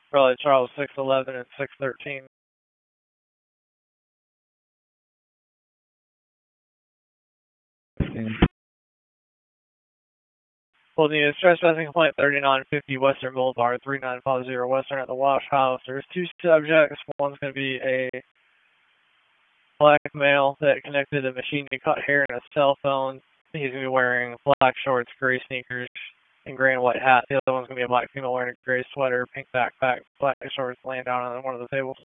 Charlie Charles 611 and 613. Well, the stress testing complaint 3950 Western Boulevard, 3950 Western at the Wash House. There's two subjects. One's going to be a black male that connected a machine to cut hair and a cell phone. He's going to be wearing black shorts, gray sneakers, and gray and white hat. The other one's going to be a black female wearing a gray sweater, pink backpack, black shorts, laying down on one of the tables.